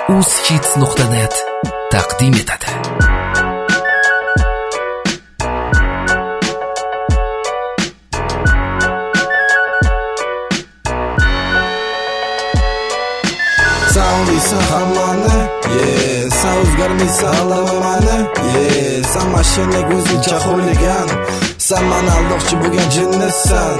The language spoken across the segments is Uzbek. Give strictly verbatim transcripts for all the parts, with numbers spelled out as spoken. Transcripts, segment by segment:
uzhits nuqta net taqdim etadi. Sen deysan hammani, yeah. Sen o'zgarmaysan aldamamani, yeah. Sen mashinaga o'zingcha xo'ligan, sen mani aldoqchi bo'lgan jinnsan.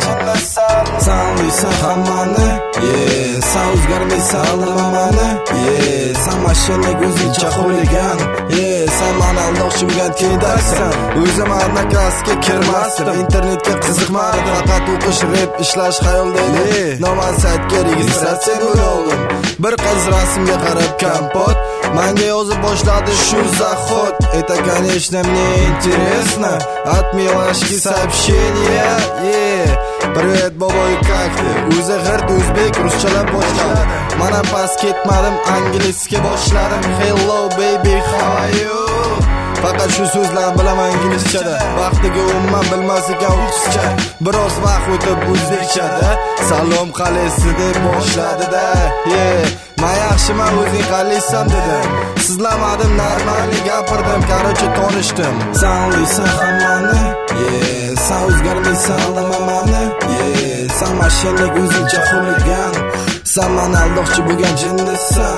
Sen deysan hammani, yeah. Sen o'zgarmaysan aldamamani, yeah. Sen mashinaga o'zingcha xo'ligan, yeah. Sen mani aldoqchi bo'lgan kiydarsan. O'zim arnakasiga kirmasdim, internetga qiziqmadim, faqat o'qish, rep ishlash xayolda edi. Nomad saytga registratsiya bo'ldim. Bir qiz rasmga qarab kompot menga yozib boshladi shu zahot. Это, конечно, мне интересно. Отмелашки сообщения, yeah. Привет, бобой, как ты? O'zi g'irt o'zbek ruschalab boshladi. Mana past ketmadim, inglizga boshladim. Hello baby, how are you? Faqat shu so'zlarni bilaman inglizchada. Vaqtiga umuman bilmas ekan ruscha. Biroz vaqt o'tib o'zbekchada salom qalaysiz deb boshladi-da. Yeah. Men yaxshiman, o'zing qalaysan dedi. Sizlamadim, normalni gapirdim, qarochi tanishdim. Sen deysan hammani, yeah. Sen o'zgarmaysan aldamamani, yeah. Sen mashinaga o'zingcha xo'ligan, sen mani aldoqchi bo'lgan jinnsan.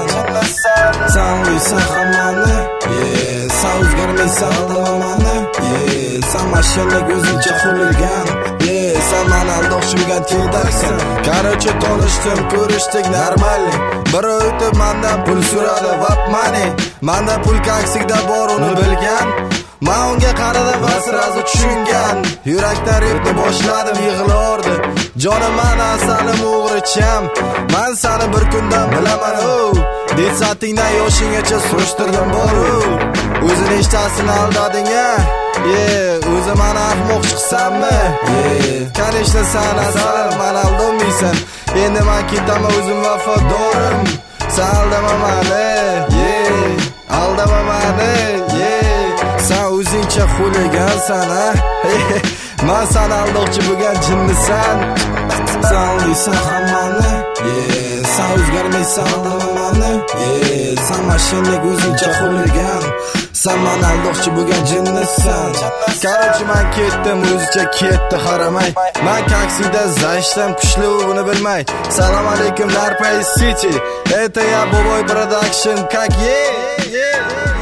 Sen deysan hammani, yeah. Sen o'zgarmaysan aldamamani, yeah. Sen mashinaga o'zingcha xo'ligan, yeah. Sen mani aldoqchi bo'lgan kiydarsan. Qarochi tanishdim, ko'rishdik normalni. Bir o'tib mendan pul so'radi, vap money. Menda pul kaksikda bor, uni bilgan. Men unga qaradim va sirazi tushungan. Yurakdan repni boshladim, yig'lardi. Jonim, men asalim o'g'richam. Men seni bir kundan bilaman, oh. Detsatingdan yoshinggacha surishtirdim bor. O'zini eshtasini aldading, a? Yeah, o'zi meni ahmoq chiqsanmi? Yeah, конечно, sen asalim, men aldolmaysan. Endi men ketaman, o'zim vafadorim. Sen aldama meni, yeah. Aldama meni, yeah. Sen o'zingcha xo'ligansan, a? Men seni aldoqchi bo'lgan jinnsan. Sen deysan hammani, yeah. Sen o'zgarmaysan aldamamani, yeah. Sen mashinaga o'zingcha xo'ligan, sen mani aldoqchi bo'lgan jinnsan. Qarochi men ketdim, o'zicha ketdi qaramay. Men taksida zashtam kuchli, buni bilmay. Salom alaykum, Narpay City. Это я, Boboy Production, как yeah, yeah.